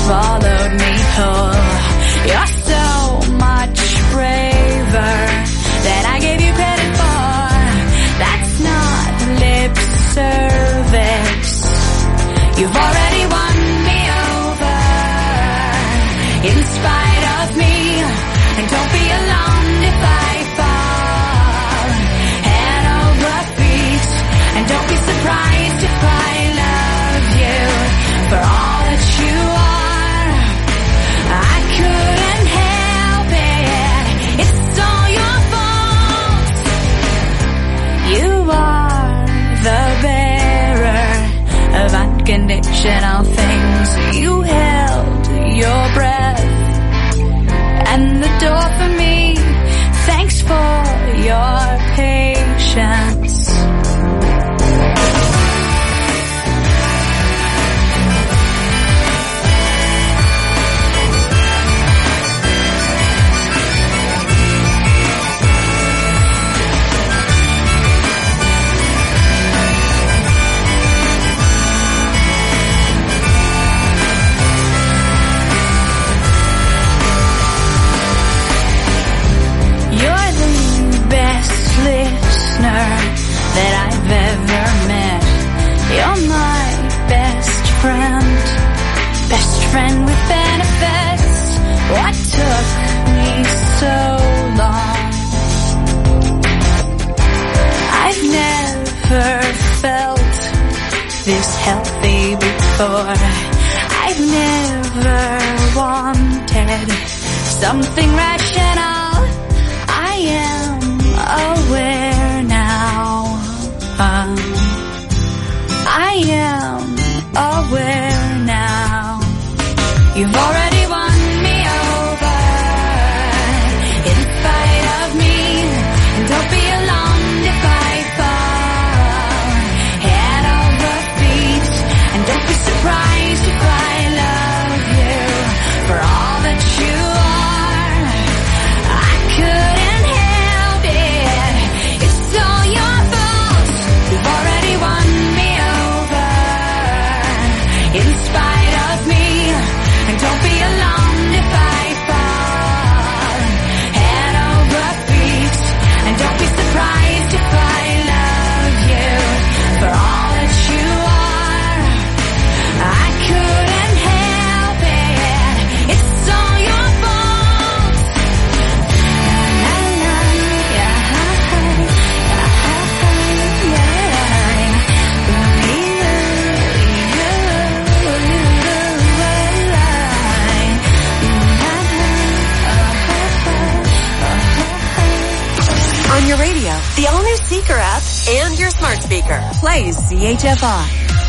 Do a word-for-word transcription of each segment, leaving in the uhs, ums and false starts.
swallowed me whole. You're so much braver than I gave you credit for. That's not lip service. You've already won me over, in spite of me. And don't be alarmed if I fall head over feet. And don't be surprised if I love you for all that you are. I couldn't help it. It's all your fault. You are the bearer of unconditional things. You held your breath and the door for me. Thanks for your patience. That I've ever met. You're my best friend, best friend with benefits. What took me so long? I've never felt this healthy before. I've never wanted something rational. I am aware now. Um, I am aware now. You've already won me over, in spite of me. And don't be alarmed if I fall head over feet. And don't be surprised if I love you for all that you are. I couldn't help it. It's all your fault. You've already won me over, in spite of me. And don't be alarmed if I fall head over feet. And don't be surprised if I love you for all that you are. I couldn't help it. It's all your fault. La, la, yeah, On your radio, the all-new Seeker app, and your smart speaker. Plays C H F I.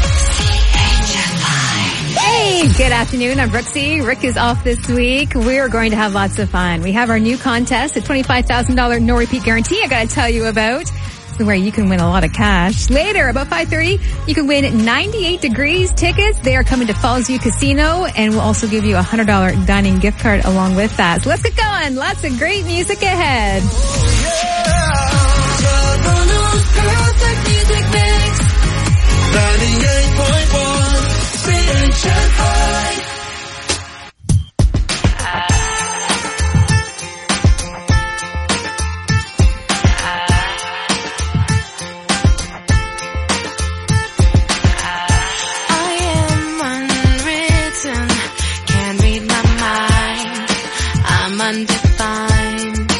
Hey, good afternoon. I'm Brooksy. Rick is off this week. We're going to have lots of fun. We have our new contest, a twenty-five thousand dollars no repeat guarantee I got to tell you about, where you can win a lot of cash. Later, about five thirty, you can win ninety-eight degrees tickets. They are coming to Fallsview Casino, and we'll also give you a one hundred dollars dining gift card along with that. So let's get going. Lots of great music ahead. Perfect music mix. ninety-eight point one C H F I. Undefined.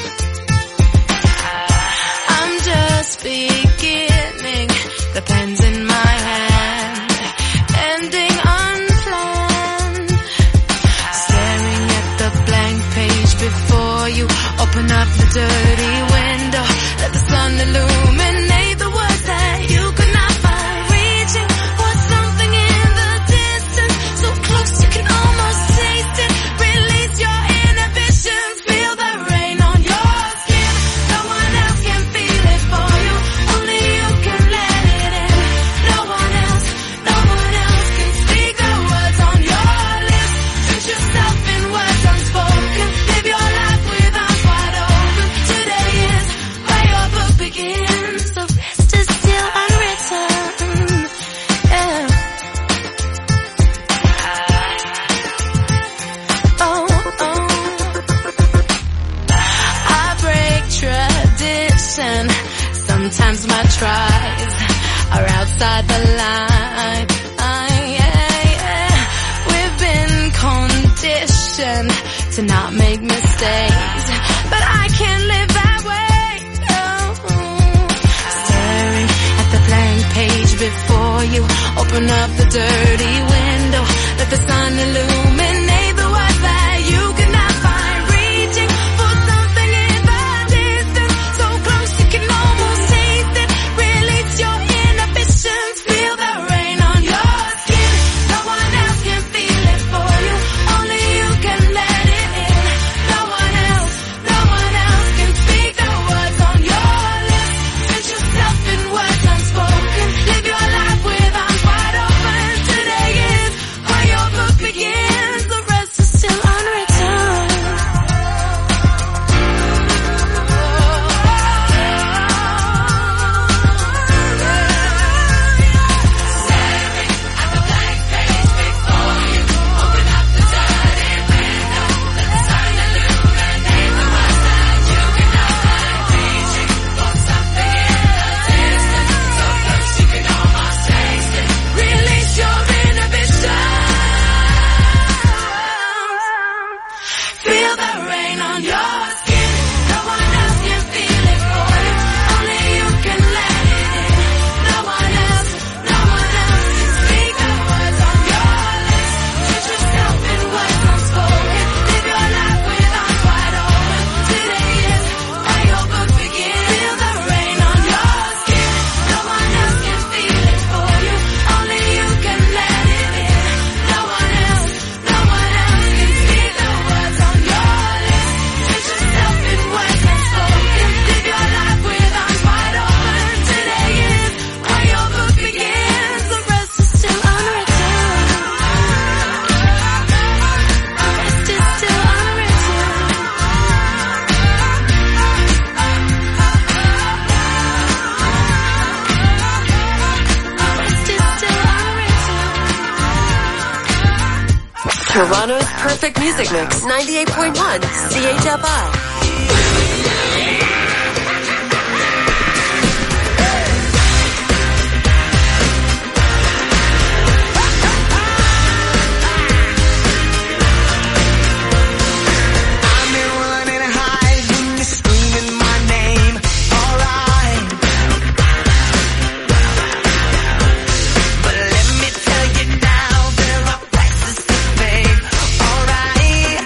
I'm just beginning. The pen's in my hand, ending unplanned. Staring at the blank page before you. Open up the dirty window. Let the sun illuminate the words that you could not find. Reaching for something in the distance, so close you can almost taste it. Release your inhibitions. Feel the rain on your skin. No one else can feel it for you. Only you can let it in. No one else, no one else can speak the words on your lips. Treat yourself in words unspoken. Live your life with arms wide open. Today sometimes my tries are outside the line. Yeah, yeah. We've been conditioned to not make mistakes, but I can't live that way. No. Staring at the blank page before you, open up the dirty window, let the sun illuminate the words that you cannot find. Reaching for something in the distance, so close you can almost taste it. Release your inhibitions, feel the rain on your skin. No one else can feel it for you, only you can let it in. No one else, no one else can speak the words on your lips. Put yourself in words unspoken, live your life with arms wide open. Today is where your book begins, the rest is still unwritten. Staring at the blank page before you, open up the dirty window, let the sun illuminate the words that you cannot find. Reaching for something in the distance, so close you can almost taste it. Release your inhibitions, feel the rain on your skin. No one else can feel it for you, only you can let it in. No one else, no one else can speak the words on your lips. Put yourself in words unspoken, live your life with arms wide open. Today is where your book begins. Feel the rain on your skin. No one else can feel it for you, only you can let it in. No one else, no one else can speak the words on your lips. Put yourself in words unspoken, live your life with arms wide open. Today is where your book begins, the rest is still unwritten. The rest is still unwritten. The rest is still unwritten. Toronto's perfect music mix, ninety-eight point one C H F I. I've been running high when you're screaming my name. Alright. But let me tell you now, there are prices to pay. Alright.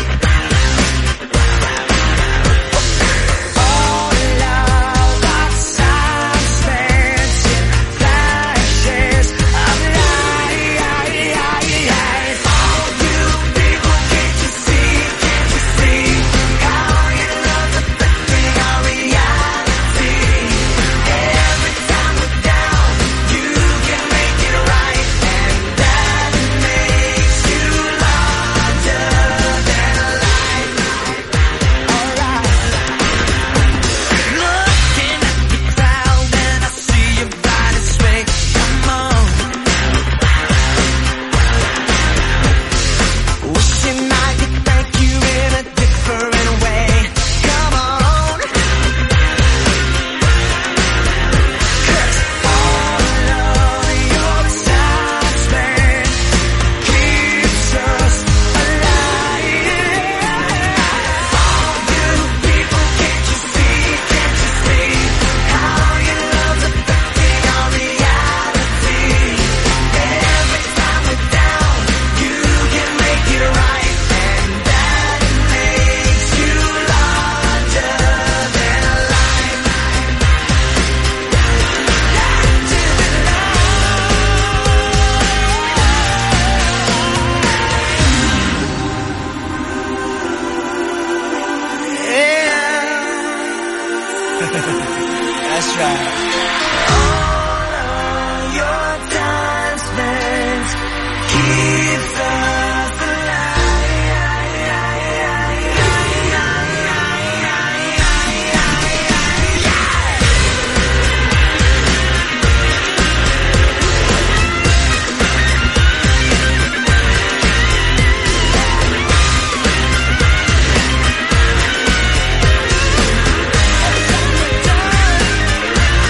That's right. All of your time spent keeps us alive.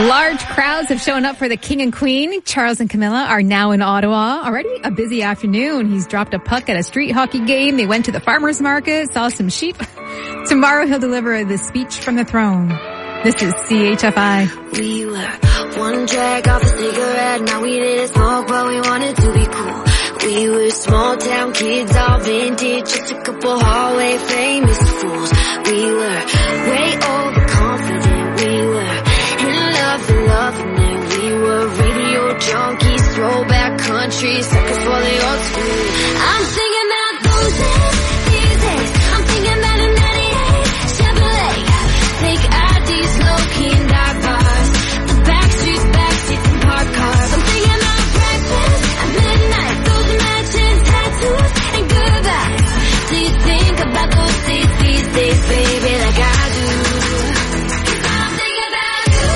Large crowds have shown up for the King and Queen. Charles and Camilla are now in Ottawa. Already a busy afternoon. He's dropped a puck at a street hockey game. They went to the farmer's market, saw some sheep. Tomorrow he'll deliver the speech from the throne. This is C H F I. We were one drag off a cigarette. Now we didn't smoke, but we wanted to be cool. We were small town kids, all vintage, just a couple hallway famous fools. We were way overconfident. We were in love and loving it. We were radio junkies, throwback country, suckers for the old school. I'm thinking about those days, these days. I'm thinking about a ninety-eight Chevrolet. Fake I Ds, low-key and dark bars. The backstreets, backseats and parked cars. I'm thinking about breakfast at midnight. Those matching tattoos and goodbyes. Do you think about those days, these days, baby, like I do? I'm thinking about you.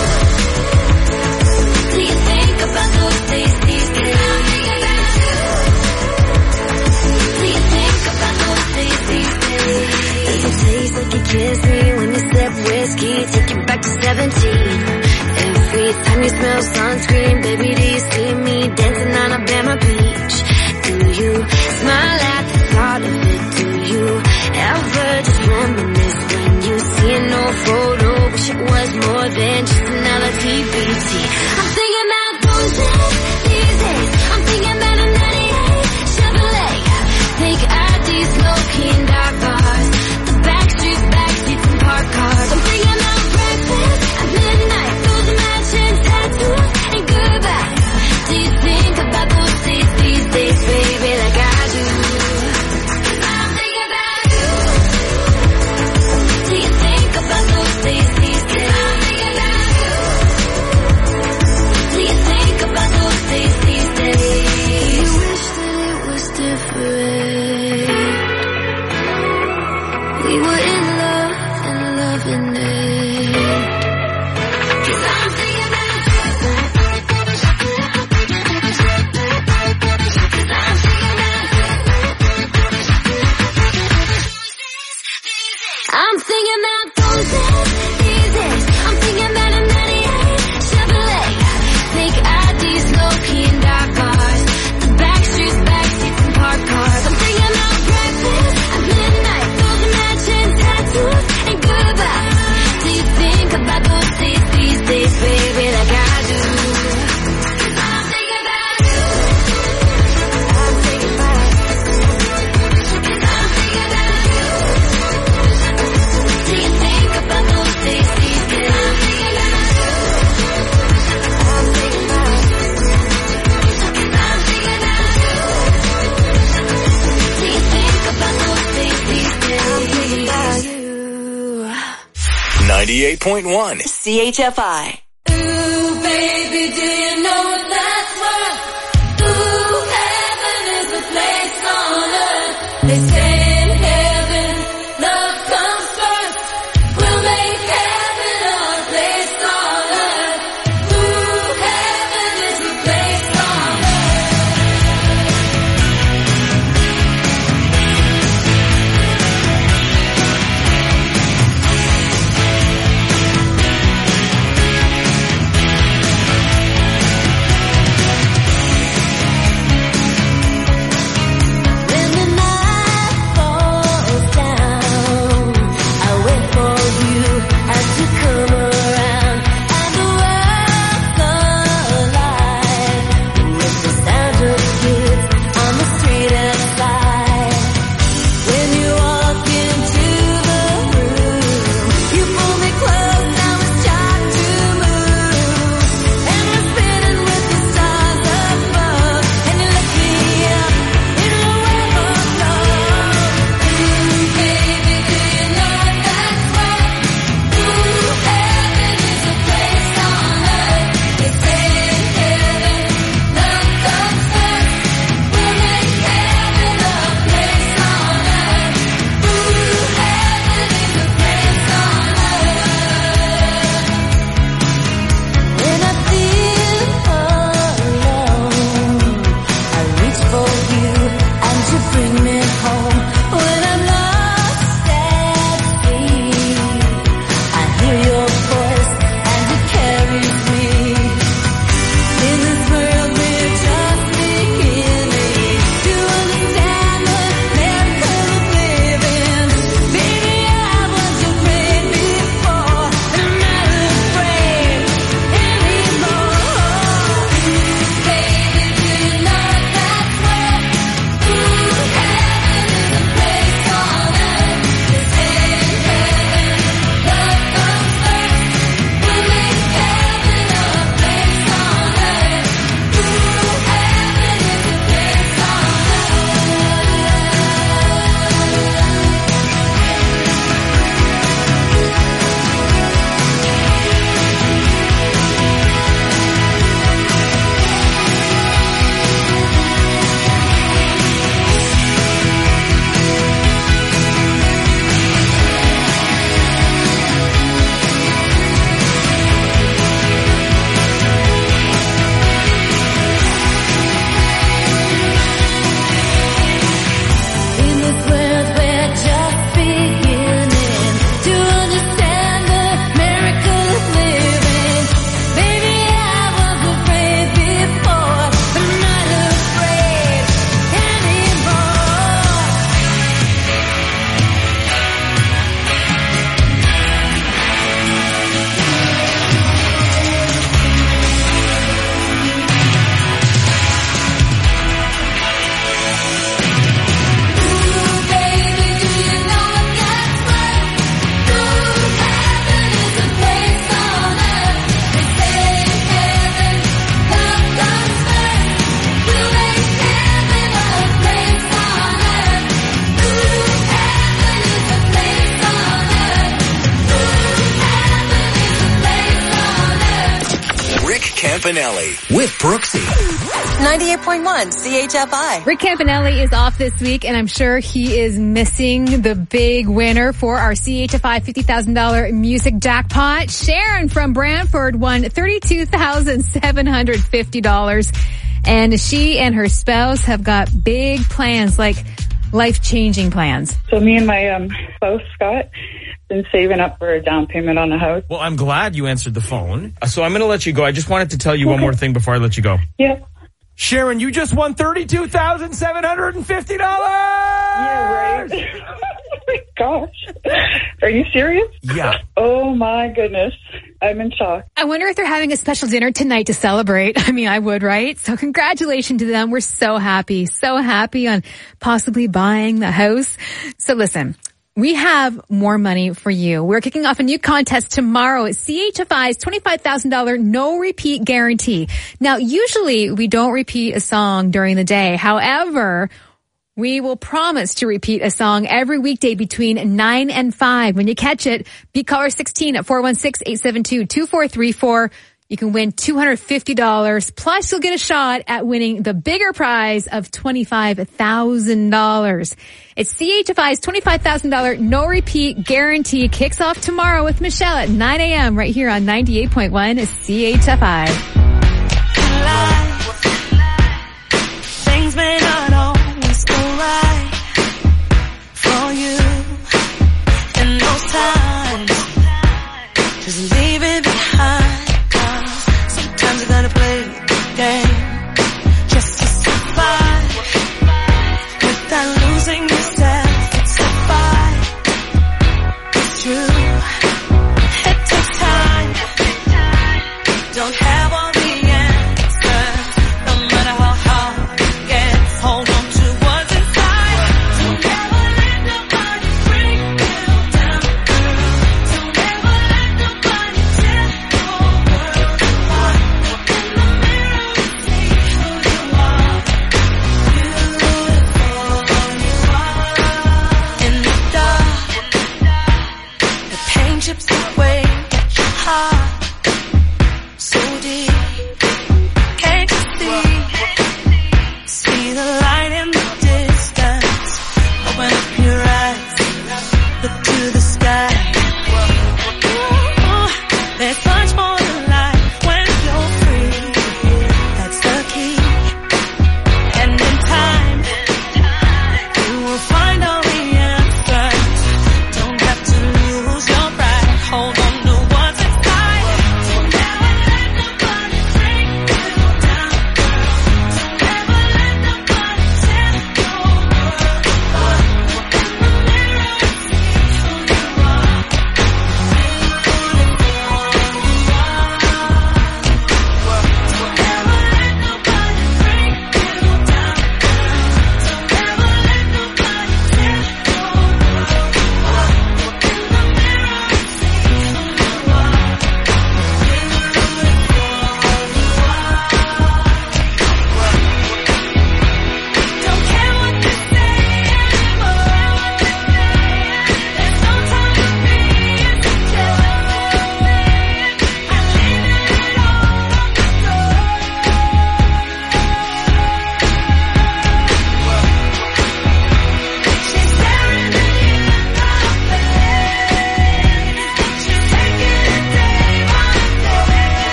Do you think about those days, these days? I'm thinking about you. Do you think about those days, these days? Does it taste like you kissed me when you sip whiskey? Take you back to seventeen. Every time you smell sunscreen, baby, do you see me dancing on Alabama Beach? Do you smile at the thought of it? Do you ever just reminisce when you see an old photo? Wish it was more than just another T B T. I'm thinking about those days, these days. I'm thinking about a ninety-eight Chevrolet. Fake I Ds, low-key and dark bars. The backstreets, backseats and parked cars. I'm thinking about breakfast at midnight. Those matching tattoos and goodbyes. Do you think about those days, these days, baby, like I do? I'm thinking about you. Do you think about those days, these days? I'm thinking about you. Do you think about those days, these days? You wish that it was different. We were in love and loving it. 'Cause I'm thinking about you. 'Cause I'm thinking about you. I'm thinking about those days, these days. I'm thinking about a ninety-eight Chevrolet. Fake I Ds, low-key and dark bars. The backstreets, backseats and parked cars. I'm thinking about breakfast at midnight. Those matching tattoos and goodbyes. Do you think about those days, these days, baby, like I do? 'Cause I'm thinking about you. I'm thinking about you. 'Cause I'm thinking about you. Do you think about those days, these days? I'm thinking about you. I'm thinking about you. 'Cause I'm thinking about you. Do you think about those days, these days? I'm thinking about you. ninety-eight point one. C H F I. Ooh, baby, do you know that's what? Ooh, heaven is a place on earth. They say in heaven, love comes first. We'll make heaven our place on earth. Ooh, heaven is a place on earth. When the night Campanelli with Brooksy. ninety-eight point one C H F I. Rick Campanelli is off this week, and I'm sure he is missing the big winner for our C H F I fifty thousand dollars music jackpot. Sharon from Brantford won thirty-two thousand seven hundred fifty dollars, and she and her spouse have got big plans, like life-changing plans. So me and my um, spouse, Scott, been saving up for a down payment on a house. Well, I'm glad you answered the phone. So I'm going to let you go. I just wanted to tell you okay. one more thing before I let you go. Yeah. Sharon, you just won thirty-two thousand seven hundred fifty dollars! Yeah, right. Oh my gosh. Are you serious? Yeah. Oh my goodness. I'm in shock. I wonder if they're having a special dinner tonight to celebrate. I mean, I would, right? So congratulations to them. We're so happy, so happy on possibly buying the house. So listen, we have more money for you. We're kicking off a new contest tomorrow at C H F I's twenty-five thousand dollars no repeat guarantee. Now, usually we don't repeat a song during the day. However, we will promise to repeat a song every weekday between nine and five. When you catch it, beat caller sixteen at four one six, eight seven two, two four three four. You can win two hundred fifty dollars. Plus, you'll get a shot at winning the bigger prize of twenty-five thousand dollars. It's C H F I's twenty-five thousand dollars no repeat guarantee. Kicks off tomorrow with Michelle at nine a.m. right here on ninety-eight point one C H F I. Things may not always go right for you in those times. Just leave it behind. Sometimes you gotta play the game just to survive without losing yourself. It's a fight. It's true. It takes time. Don't have all the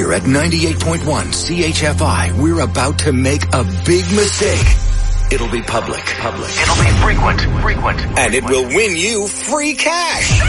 Here at ninety-eight point one C H F I, we're about to make a big mistake. It'll be public. Public. It'll be frequent. Frequent. And it will win you free cash.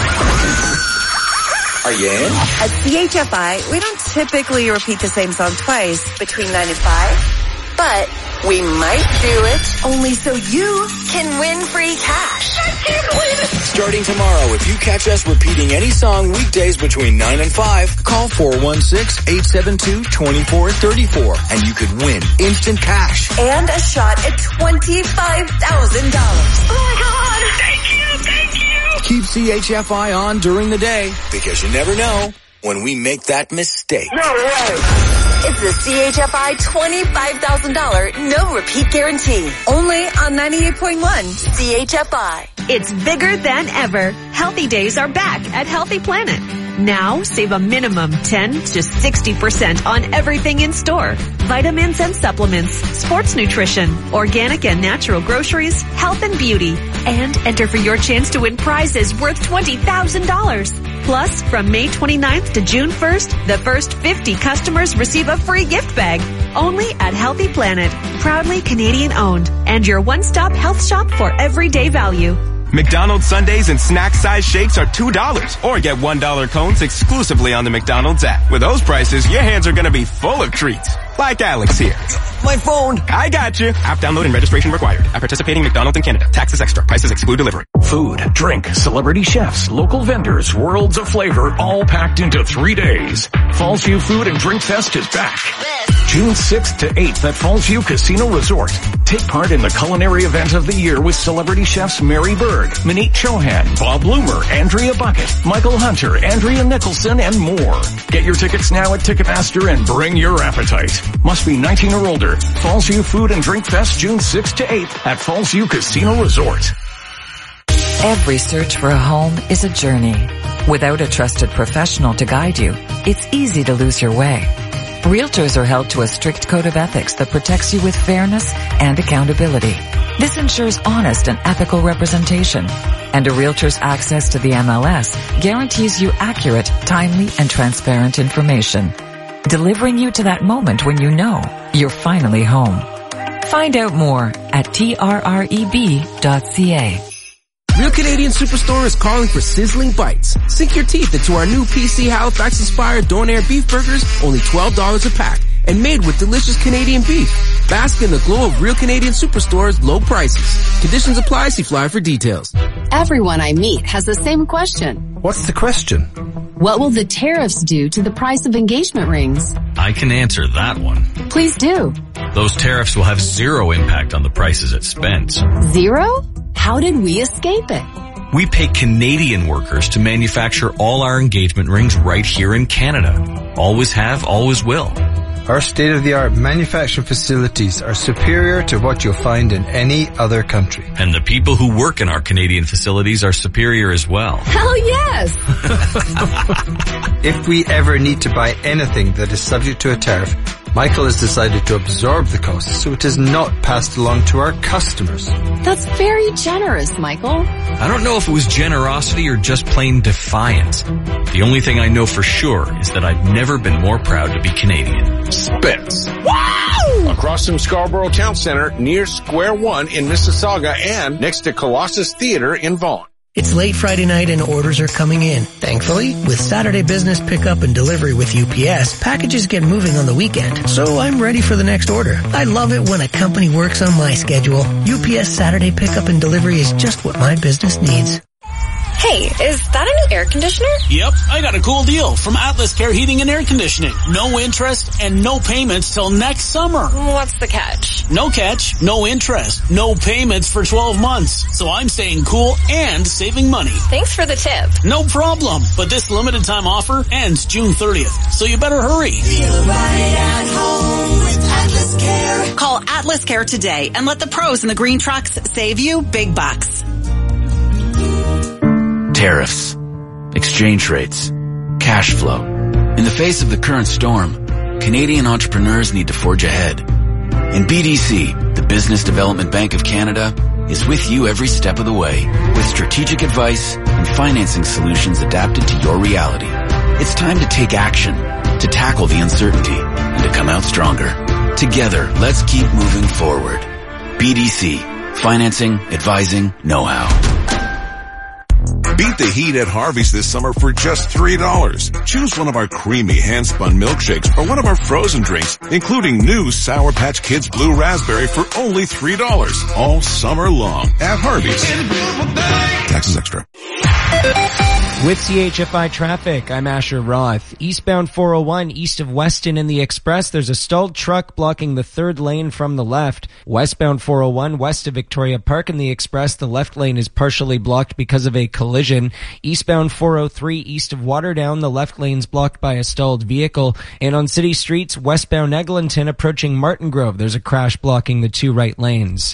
Are you in? At C H F I, we don't typically repeat the same song twice between nine and five, but we might do it only so you can win free cash. I can't believe it. Starting tomorrow, if you catch us repeating any song weekdays between nine and five, call four one six, eight seven two, two four three four and you could win instant cash. And a shot at twenty-five thousand dollars. Oh my God. Thank you. Thank you. Keep C H F I on during the day because you never know when we make that mistake. No way. It's the C H F I twenty-five thousand dollars no repeat guarantee. Only on ninety-eight point one C H F I. It's bigger than ever. Healthy Days are back at Healthy Planet. Now, save a minimum ten to sixty percent on everything in store. Vitamins and supplements, sports nutrition, organic and natural groceries, health and beauty. And enter for your chance to win prizes worth twenty thousand dollars. Plus, from May twenty-ninth to June first, the first fifty customers receive a free gift bag. Only at Healthy Planet. Proudly Canadian owned. And your one-stop health shop for everyday value. McDonald's Sundaes and snack size shakes are two dollars or get one dollar cones exclusively on the McDonald's app. With those prices, your hands are going to be full of treats. Like Alex here. My phone. I got you. App download and registration required. At participating McDonald's in Canada. Taxes extra. Prices exclude delivery. Food, drink, celebrity chefs, local vendors, worlds of flavor, all packed into three days. Fallsview Food and Drink Fest is back. June sixth to eighth at Fallsview Casino Resort. Take part in the culinary event of the year with celebrity chefs Mary Berg, Manit Chauhan, Bob Loomer, Andrea Bucket, Michael Hunter, Andrea Nicholson, and more. Get your tickets now at Ticketmaster and bring your appetite. Must be nineteen or older. Fallsview Food and Drink Fest June sixth to eighth at Fallsview Casino Resort. Every search for a home is a journey. Without a trusted professional to guide you, it's easy to lose your way. Realtors are held to a strict code of ethics that protects you with fairness and accountability. This ensures honest and ethical representation. And a realtor's access to the M L S guarantees you accurate, timely, and transparent information, delivering you to that moment when you know you're finally home. Find out more at T R R E B dot C A. Real Canadian Superstore is calling for sizzling bites. Sink your teeth into our new P C Halifax-inspired Donair beef burgers, only twelve dollars a pack, and made with delicious Canadian beef. Bask in the glow of Real Canadian Superstore's low prices. Conditions apply. See flyer for details. Everyone I meet has the same question. What's the question? What will the tariffs do to the price of engagement rings? I can answer that one. Please do. Those tariffs will have zero impact on the prices at Spence. Zero? How did we escape it? We pay Canadian workers to manufacture all our engagement rings right here in Canada. Always have, always will. Our state-of-the-art manufacturing facilities are superior to what you'll find in any other country. And the people who work in our Canadian facilities are superior as well. Hell yes! If we ever need to buy anything that is subject to a tariff, Michael has decided to absorb the cost so it is not passed along to our customers. That's very generous, Michael. I don't know if it was generosity or just plain defiance. The only thing I know for sure is that I've never been more proud to be Canadian. Spence. Wow! Across from Scarborough Town Center, near Square One in Mississauga, and next to Colossus Theatre in Vaughan. It's late Friday night and orders are coming in. Thankfully, with Saturday business pickup and delivery with U P S, packages get moving on the weekend, so I'm ready for the next order. I love it when a company works on my schedule. U P S Saturday pickup and delivery is just what my business needs. Hey, is that a new air conditioner? Yep, I got a cool deal from Atlas Care Heating and Air Conditioning. No interest and no payments till next summer. What's the catch? No catch, no interest, no payments for twelve months. So I'm staying cool and saving money. Thanks for the tip. No problem, but this limited time offer ends June thirtieth, so you better hurry. Feel right at home with Atlas Care. Call Atlas Care today and let the pros in the green trucks save you big bucks. Tariffs, exchange rates, cash flow. In the face of the current storm, Canadian entrepreneurs need to forge ahead. And B D C, the Business Development Bank of Canada, is with you every step of the way with strategic advice and financing solutions adapted to your reality. It's time to take action. to tackle the uncertainty, and to come out stronger. Together, let's keep moving forward. B D C. Financing, advising, know-how. Beat the heat at Harvey's this summer for just three dollars. Choose one of our creamy hand-spun milkshakes or one of our frozen drinks, including new Sour Patch Kids Blue Raspberry for only three dollars. All summer long at Harvey's. Taxes extra. With C H F I traffic, I'm Asher Roth. Eastbound four oh one east of Weston in the Express, there's a stalled truck blocking the third lane from the left. Westbound four oh one west of Victoria Park in the Express, the left lane is partially blocked because of a collision. Eastbound four oh three east of Waterdown, the left lane's blocked by a stalled vehicle. And on city streets, westbound Eglinton approaching Martin Grove, there's a crash blocking the two right lanes.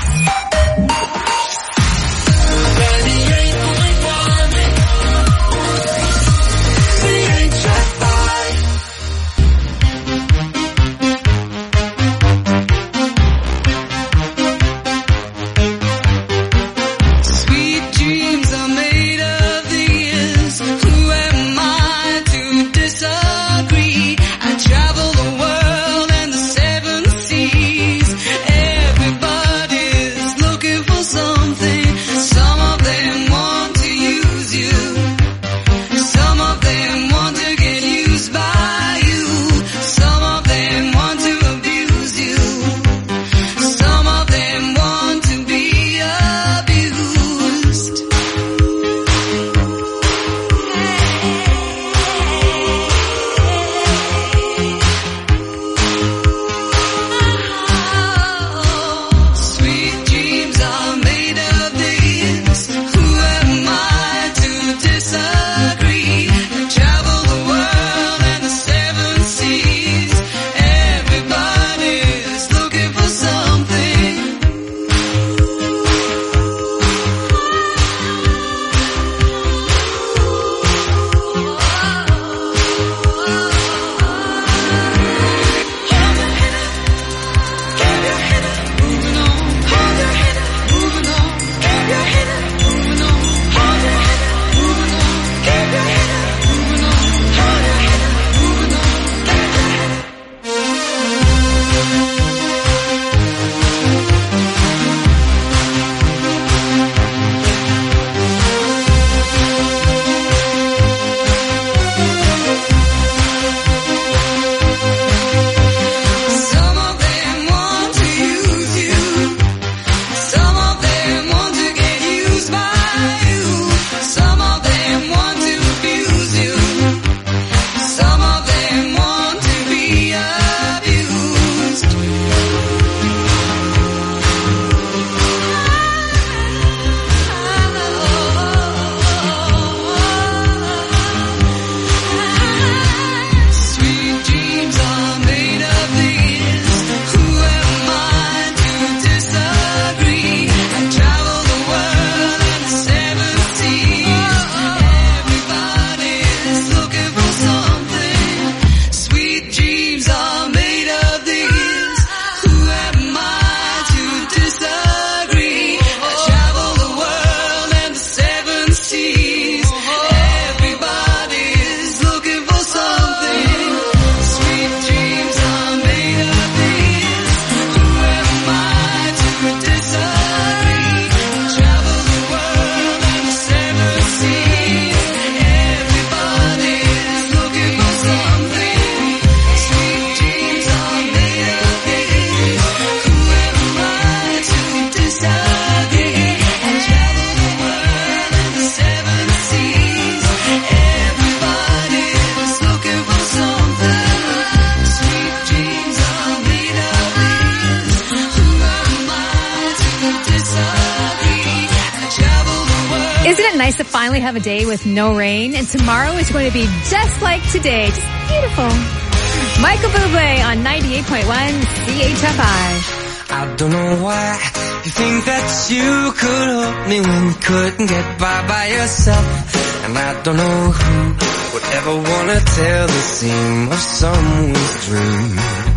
Nice to finally have a day with no rain, and tomorrow is going to be just like today. Just beautiful. Michael Bublé on ninety-eight point one C H F I. I don't know why you think that you could help me when you couldn't get by by yourself. And I don't know who would ever want to tell the seam of someone's dream.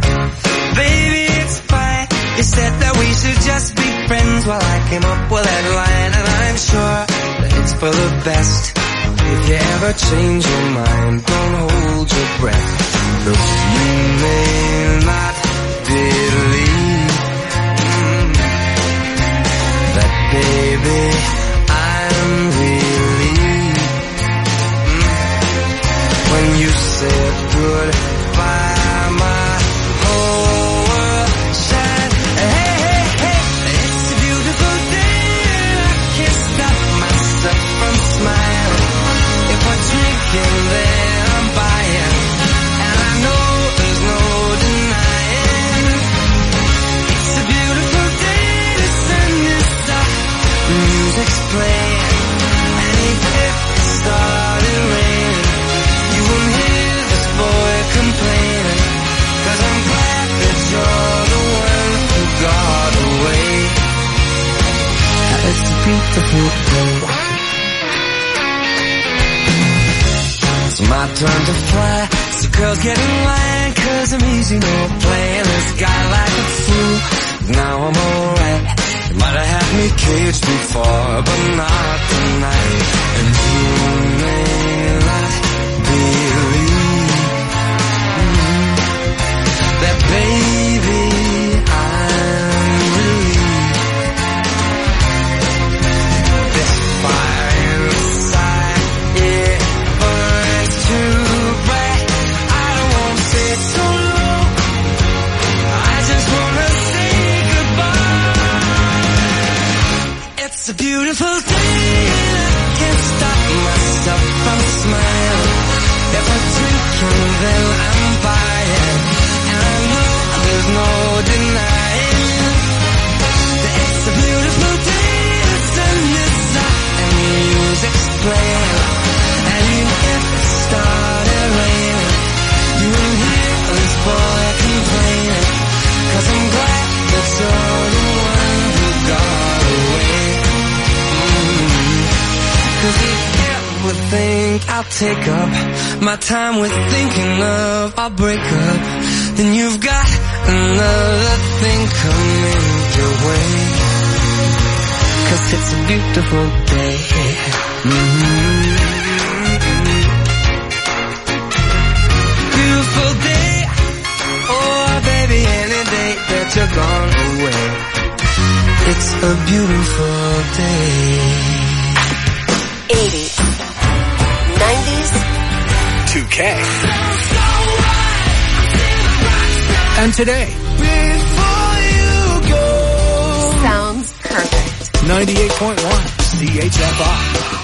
Baby, it's fine. You said that we should just be friends while I came up with that line. And I'm sure that it's for the best. If you ever change your mind, don't hold your breath. Look, you may not believe mm, that, baby, I'm relieved mm, when you said goodbye. My whole world shined. Hey, hey, hey, it's a beautiful day. I can't stop myself from smiling. If we're drinking, then I'm buying, and I know there's no denying. It's a beautiful day, the sun is up, the music's playing, and if it started raining, you won't hear this boy complaining, 'cause I'm glad that you're the one who got away. It's a beautiful day. It's my turn to fly. So girls get in line, 'cause I'm easy, no playing this guy like a fool. Now I'm alright. You might have had me caged before, but not tonight. And you may not believe mm, that, baby, I'm relieved. This fire inside, it burns too bright. I don't want to stay so long. I just want to say goodbye. It's a beautiful day, and I can't stop myself from smiling. If I'm drinking, then I'm buying, and I know there's no denying that it's a beautiful day. The sun is up and the music's playing, and even if it started raining, you won't hear this boy complaining, 'cause I'm glad that you're the one who got away. Mm-hmm. 'Cause if you would think I'll take up my time with thinking of our breakup, then you've got another thing coming your way. 'Cause it's a beautiful day. Mm-hmm. Beautiful day. Oh, baby, any day that you're gone away. It's a beautiful day. eighties, nineties, two K. And today. Before you go. Sounds perfect. ninety-eight point one C H F I.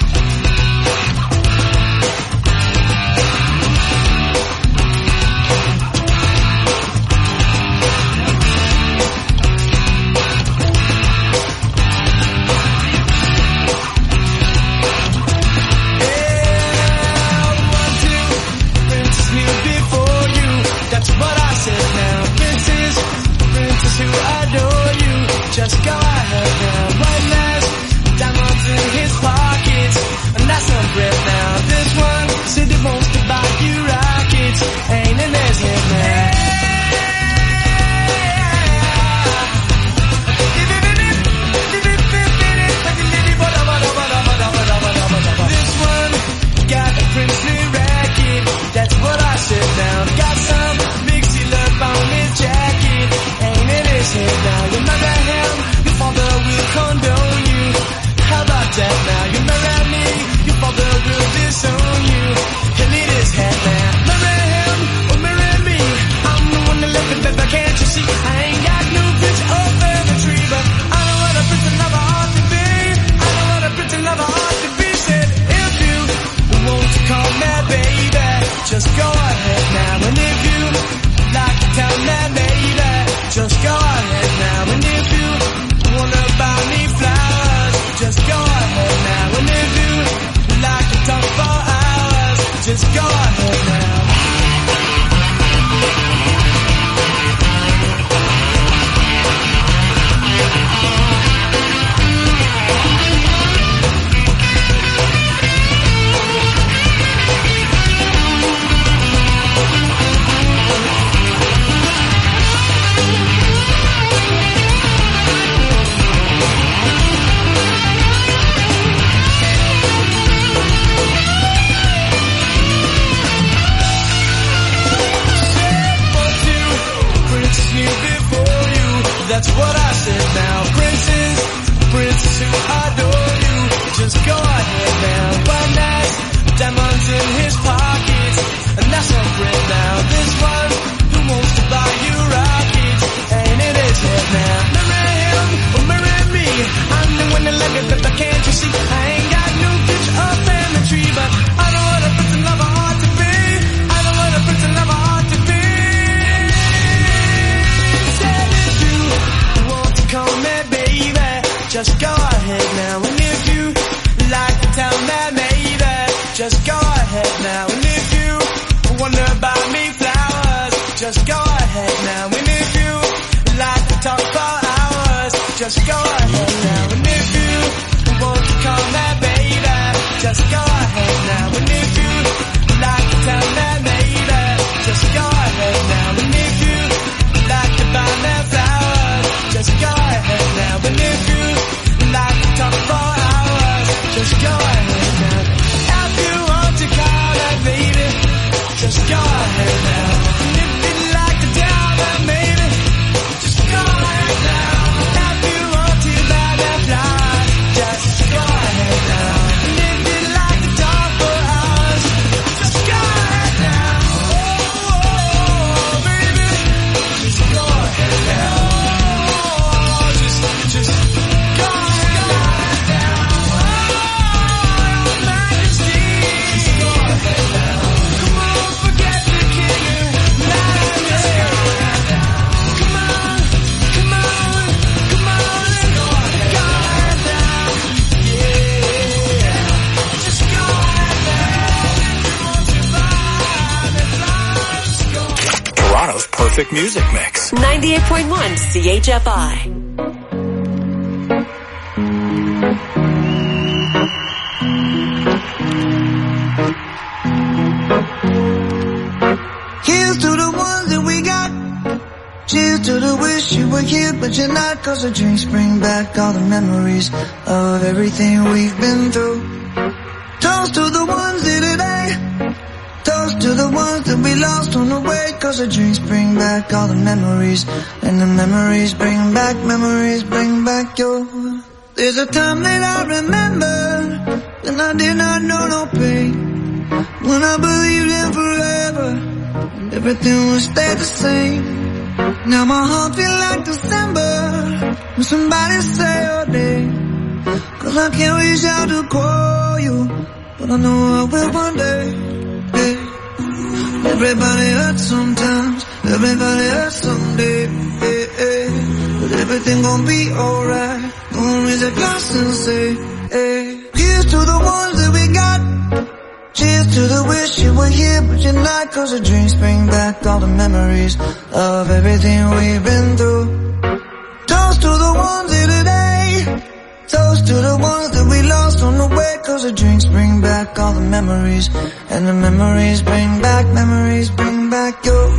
That's what I said now. Princess, princess who adore you. Just go ahead now. One last diamonds in his pockets. just go ahead now. And if you like to tell me, maybe, just go ahead now. And if you wonder about me flowers, just go ahead now. And if you like to talk for hours, just go ahead now. And if you want to call me baby, just go ahead now. And if you like to tell me maybe, just go ahead now. And if you like to buy me flowers, just go ahead now. And if you like to talk for hours, just go ahead now. If you want to call me baby, just go ahead now. And if you'd like to tell me maybe, just go ahead now. If you want to buy me flowers, just go ahead now. And if you'd like to talk for hours, just go ahead now. Oh, oh, baby, just go ahead now. Oh, just, just go ahead now. Oh, your Majesty, just go ahead now. Come on, forget the king and majesty. Come on, come on, come on, and go ahead now. Yeah, just go ahead now. Just go ahead. Toronto's perfect music mix. ninety-eight point one C H F I. Here's to the ones that we got. Cheers to the wish you were here, but you're not. Cause the drinks bring back all the memories of everything we've been through. Toast to the ones here today. Toast to the ones that we lost on the way. Cause the drinks bring back all the memories. And the memories bring back, memories bring back your. There's a time that I remember when I did not know no pain. When I believed in forever, everything would stay the same. Now my heart feel like December when somebody say your name. Cause I can't reach out to call you, but I know I will one day. Hey. Everybody hurts sometimes, everybody hurts someday. Hey, hey. But everything gon' be alright. Gonna raise a glass and say, hey. Here's to the ones that we got. Cheers to the wish you were here, but you're not. Cause the drinks bring back all the memories of everything we've been through. Toast to the ones here today. Toast to the ones that we lost on the way. Cause the drinks bring back all the memories. And the memories bring back, memories bring back your.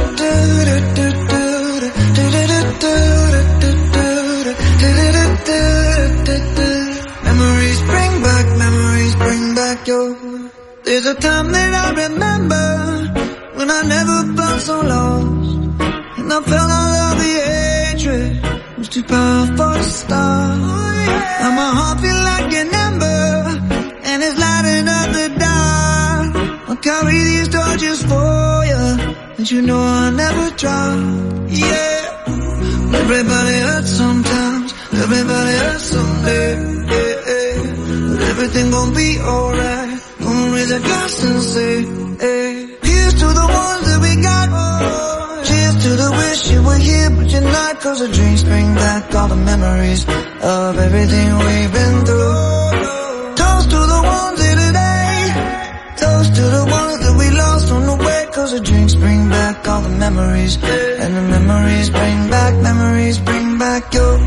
Memories bring back, memories bring back your. There's a time that I remember when I never felt so lost. And I felt all of the hatred was too powerful to stop. Now my heart feel like an ember and it's lighting up the dark. I'll carry these torches for you, but you know I'll never drop. Yeah. Everybody hurts sometimes, everybody hurts someday. Yeah, yeah. But everything gon' be alright. Gonna raise a glass and say, hey. Here's to the ones that we got. Cheers to the wish you were here, but you're not. Cause the drinks bring back all the memories of everything we've been through. Toast to the ones here today. Toast to the ones that we lost on the way. Cause the drinks bring back all the memories. And the memories bring back, memories bring back your.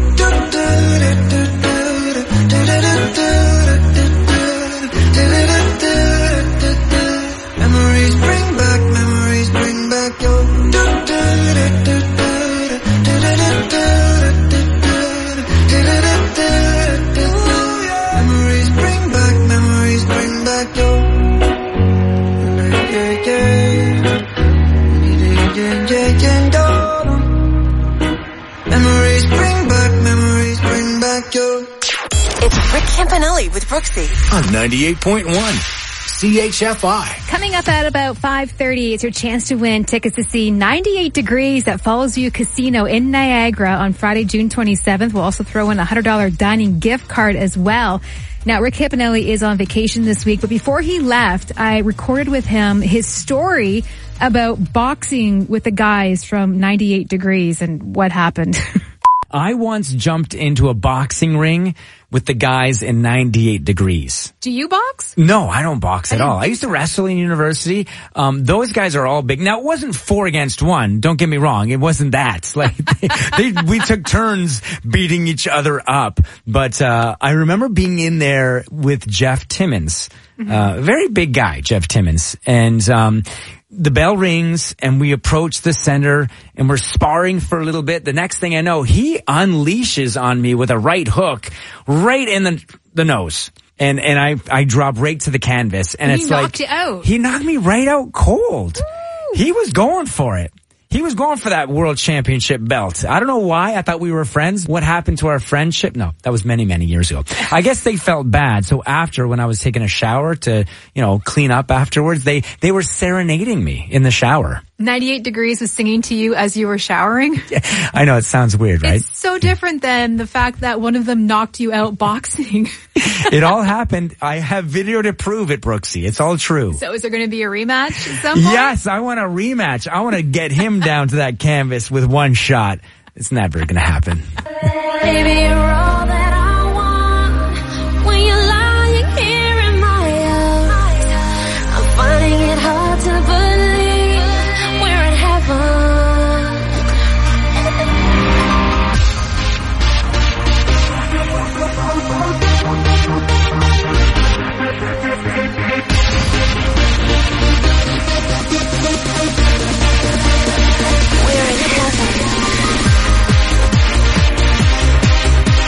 Memories bring back, memories bring back your. Memories bring back, memories bring back your. Memories bring back, memories bring back your. It's Rick Campanelli with Brooksy on ninety-eight point one C H F I. Coming up at about five thirty, it's your chance to win tickets to see ninety-eight Degrees at Falls View Casino in Niagara on Friday, June twenty-seventh. We'll also throw in a one hundred dollars dining gift card as well. Now, Rick Campanelli is on vacation this week, but before he left, I recorded with him his story about boxing with the guys from ninety-eight Degrees and what happened. I once jumped into a boxing ring with the guys in ninety-eight degrees. Do you box? No, I don't box at all. I used to wrestle in university. Um, those guys are all big. Now, it wasn't four against one. Don't get me wrong. It wasn't that. Like, they, they, we took turns beating each other up. But, uh, I remember being in there with Jeff Timmons. Mm-hmm. Uh, very big guy, Jeff Timmons. And, um, the bell rings and we approach the center and we're sparring for a little bit. The next thing I know, he unleashes on me with a right hook right in the, the nose. And, and I, I drop right to the canvas. And, and it's he like, knocked you out. He knocked me right out cold. Woo. He was going for it. He was going for that world championship belt. I don't know why. I thought we were friends. What happened to our friendship? No, that was many, many years ago. I guess they felt bad. So after, when I was taking a shower to, you know, clean up afterwards, they, they were serenading me in the shower. ninety-eight degrees was singing to you as you were showering. Yeah, I know it sounds weird, right? It's so different than the fact that one of them knocked you out boxing. It all happened. I have video to prove it, Brooksy. It's all true. So is there going to be a rematch at some point? Yes, I want a rematch. I want to get him down to that canvas with one shot. It's never going to happen. Baby, you're all that I want. When you're lying here in my arms, I'm finding it hard to believe we're in heaven. We're in heaven.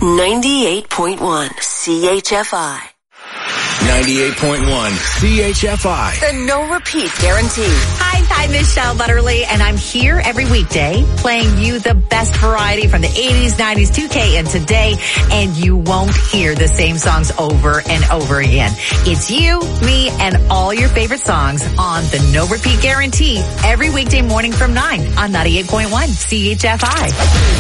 ninety-eight point one C H F I. ninety-eight point one C H F I. The no repeat guarantee. Hi, I'm Michelle Butterly, and I'm here every weekday playing you the best variety from the eighties, nineties, two K, and today, and you won't hear the same songs over and over again. It's you, me, and all your favorite songs on the no repeat guarantee every weekday morning from nine on ninety-eight point one C H F I.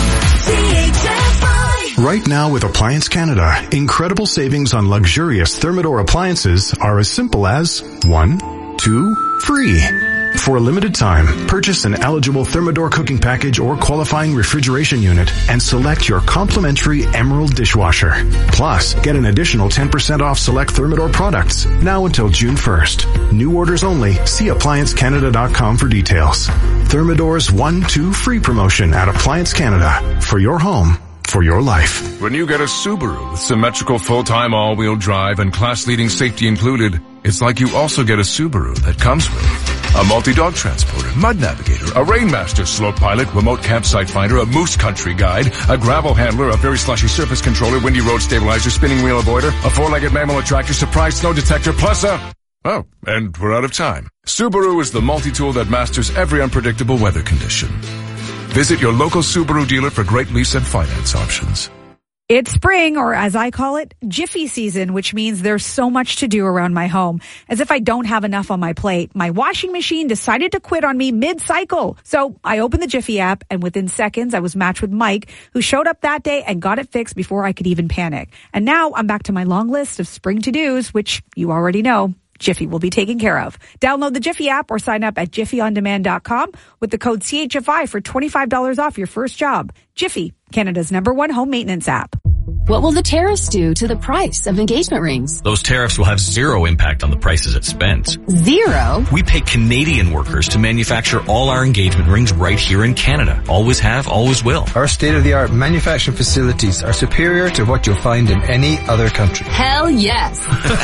C H F I. Right now with Appliance Canada, incredible savings on luxurious Thermador appliances are as simple as one, two, free. For a limited time, purchase an eligible Thermador cooking package or qualifying refrigeration unit and select your complimentary Emerald dishwasher. Plus, get an additional ten percent off select Thermador products now until June first. New orders only. See appliance canada dot com for details. Thermador's one two free promotion at Appliance Canada. For your home, for your life. When you get a Subaru with symmetrical full-time all-wheel drive and class-leading safety included, it's like you also get a Subaru that comes with a multi-dog transporter, mud navigator, a Rainmaster slope pilot, remote campsite finder, a moose country guide, a gravel handler, a very slushy surface controller, windy road stabilizer, spinning wheel avoider, a four-legged mammal attractor, surprise snow detector, plus a... Oh, and we're out of time. Subaru is the multi-tool that masters every unpredictable weather condition. Visit your local Subaru dealer for great lease and finance options. It's spring, or as I call it, Jiffy season, which means there's so much to do around my home. As if I don't have enough on my plate, my washing machine decided to quit on me mid-cycle. So I opened the Jiffy app, and within seconds, I was matched with Mike, who showed up that day and got it fixed before I could even panic. And now I'm back to my long list of spring to-dos, which you already know Jiffy will be taken care of. Download the Jiffy app or sign up at jiffy on demand dot com with the code C H F I for twenty-five dollars off your first job. Jiffy, Canada's number one home maintenance app. What will the tariffs do to the price of engagement rings? Those tariffs will have zero impact on the prices at Spence. Zero? We pay Canadian workers to manufacture all our engagement rings right here in Canada. Always have, always will. Our state-of-the-art manufacturing facilities are superior to what you'll find in any other country. Hell yes.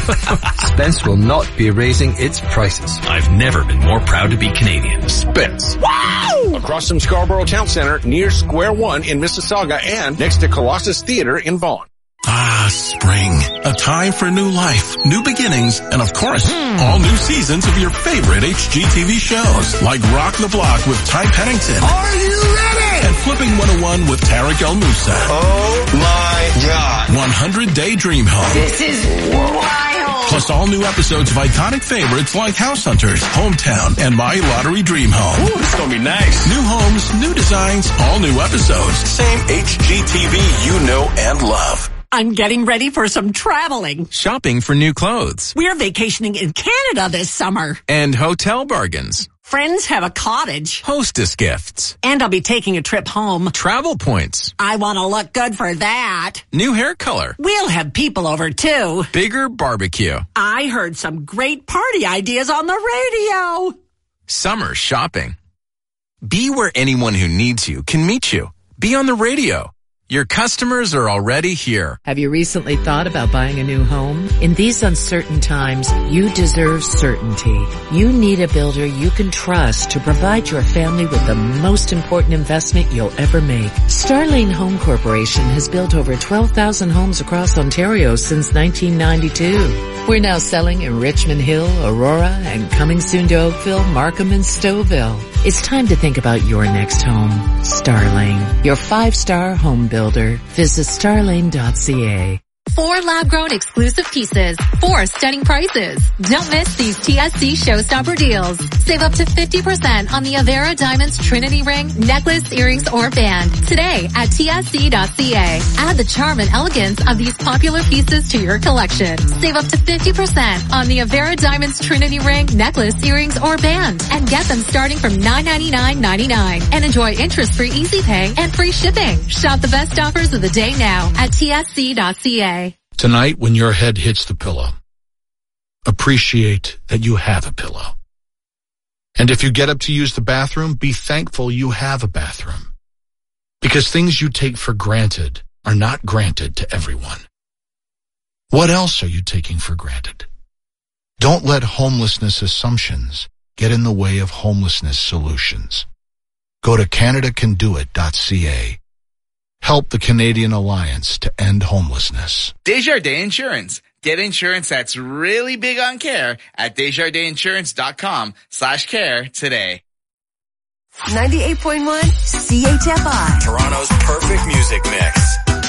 Spence will not be raising its prices. I've never been more proud to be Canadian. Spence. Wow! Across from Scarborough Town Center, near Square One in Mississauga, and next to Colossus Theatre in Vaughan. Ah, spring. A time for new life, new beginnings, and of course, mm. all new seasons of your favorite H G T V shows, like Rock the Block with Ty Pennington. Are you ready? And Flipping one oh one with Tarek El Moussa. Oh my God. one hundred Day Dream Home. This is wild. Plus all new episodes of iconic favorites like House Hunters, Hometown, and My Lottery Dream Home. Ooh, this is gonna be nice. New homes, new designs, all new episodes. Same H G T V you know and love. I'm getting ready for some traveling. Shopping for new clothes. We're vacationing in Canada this summer. And hotel bargains. Friends have a cottage. Hostess gifts. And I'll be taking a trip home. Travel points. I want to look good for that. New hair color. We'll have people over too. Bigger barbecue. I heard some great party ideas on the radio. Summer shopping. Be where anyone who needs you can meet you. Be on the radio. Your customers are already here. Have you recently thought about buying a new home? In these uncertain times, you deserve certainty. You need a builder you can trust to provide your family with the most important investment you'll ever make. Starlane Home Corporation has built over twelve thousand homes across Ontario since nineteen ninety-two. We're now selling in Richmond Hill, Aurora, and coming soon to Oakville, Markham, and Stouffville. It's time to think about your next home. Starlane, your five-star home builder. Visit starlane dot c a. Four lab-grown exclusive pieces, four stunning prices. Don't miss these T S C Showstopper deals. Save up to fifty percent on the Avera Diamonds Trinity Ring, necklace, earrings, or band today at T S C dot c a. Add the charm and elegance of these popular pieces to your collection. Save up to fifty percent on the Avera Diamonds Trinity Ring, necklace, earrings, or band, and get them starting from nine ninety-nine ninety-nine. And enjoy interest-free easy pay and free shipping. Shop the best offers of the day now at T S C dot c a. Tonight, when your head hits the pillow, appreciate that you have a pillow. And if you get up to use the bathroom, be thankful you have a bathroom. Because things you take for granted are not granted to everyone. What else are you taking for granted? Don't let homelessness assumptions get in the way of homelessness solutions. Go to canada can do it dot c a help the Canadian Alliance to End Homelessness. Desjardins Insurance. Get insurance that's really big on care at desjardinsinsurance.com slash care today. ninety-eight point one C H F I. Toronto's perfect music mix.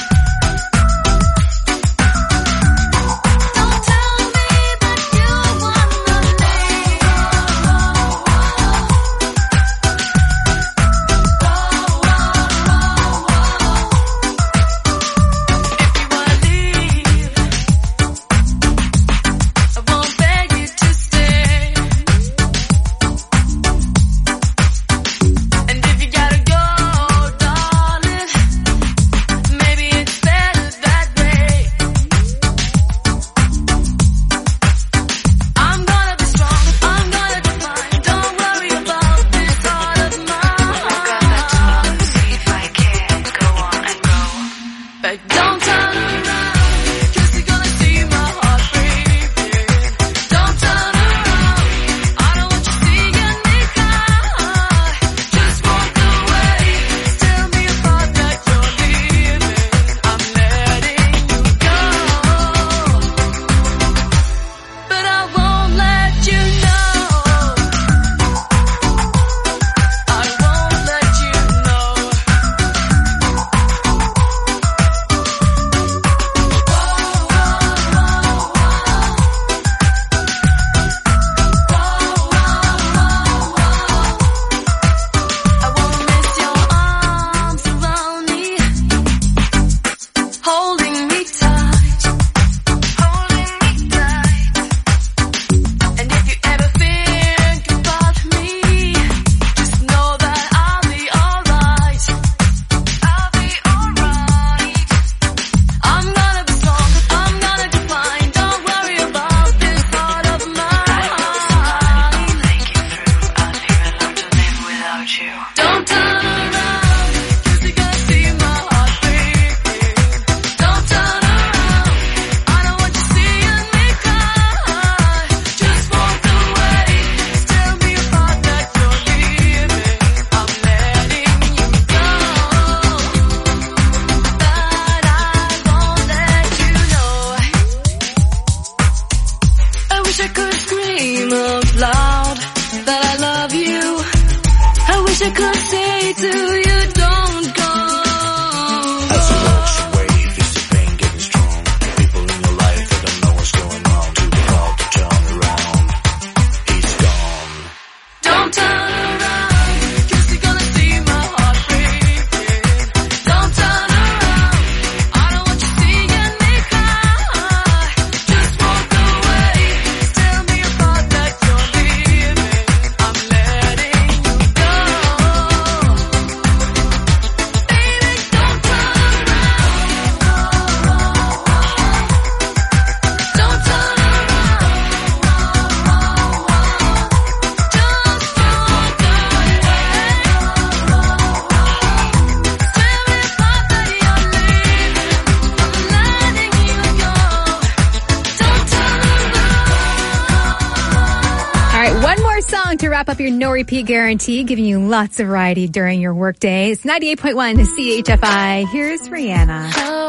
To wrap up your no repeat guarantee, giving you lots of variety during your workday. It's ninety-eight point one C H F I. Here's Rihanna.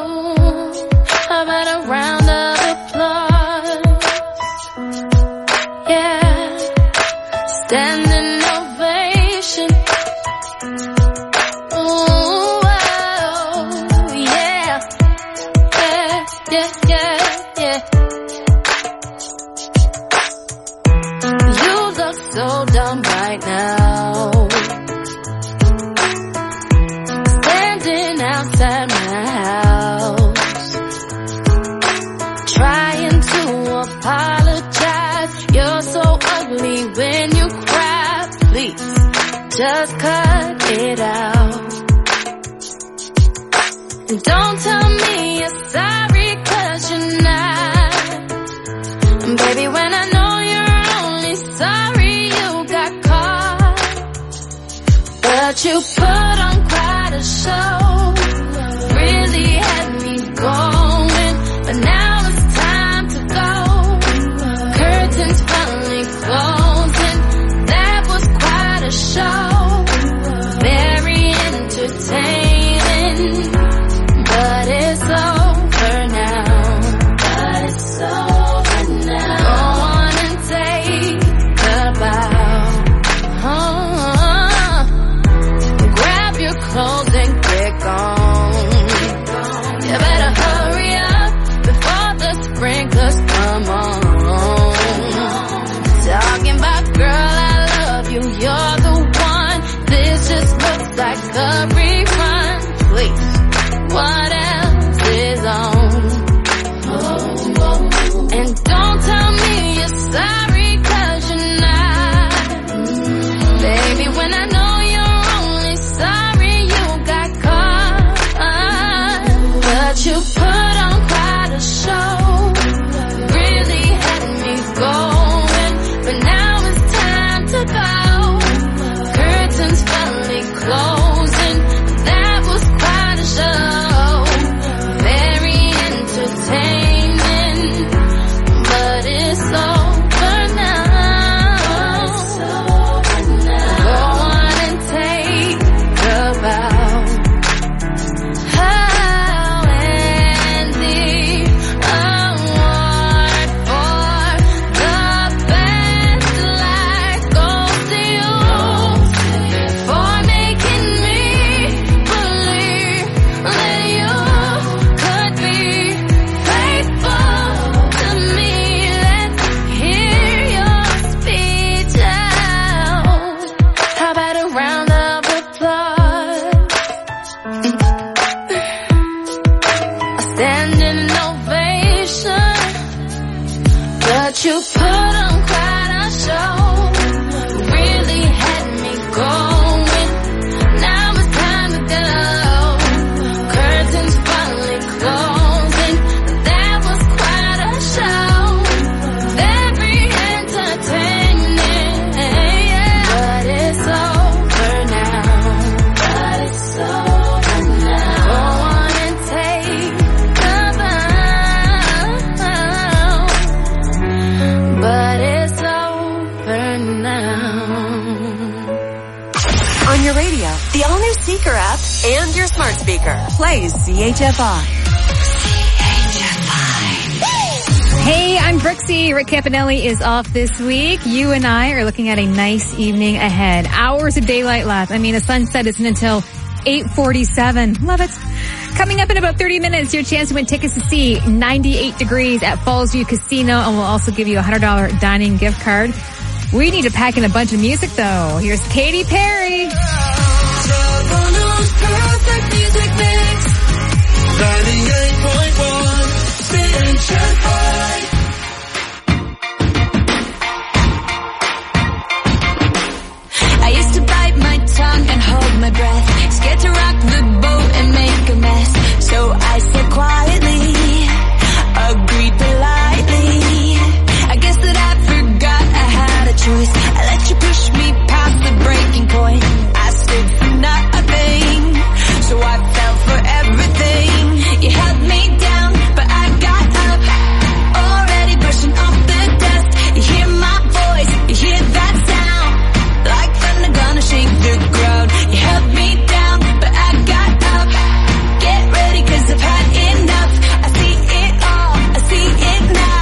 Oh, how about a round of applause? Yeah, standing ovation. Ooh, oh, yeah, yeah, yeah, yeah, yeah. You look so dumb right now, standing outside my house, trying to apologize. You're so ugly when you cry. Please, just cut it out. And don't tell me you're sorry, 'cause you're not. And baby, when I know you're only sorry you got caught, but you put on quite a show, really had me going, but now it's time to go. Curtains finally closing, that was quite a show, very entertaining. standing ovation. But you put on quite a show, really had me going. Now it's time to go. Curtains finally closing. That was quite a show, very entertaining. But it's over now. But it's over now. Go on and take the bow. But it's over now. On your radio, the all-new Seeker app, and your smart speaker. Plays C H F I. Hey, I'm Brooksy. Rick Campanelli is off this week. You and I are looking at a nice evening ahead. Hours of daylight left. I mean, the sunset isn't until eight forty-seven. Love it. Coming up in about thirty minutes, your chance to win tickets to see ninety-eight Degrees at Fallsview Casino, and we'll also give you a one hundred dollars dining gift card. We need to pack in a bunch of music, though. Here's Katy Perry. Perfect music mix.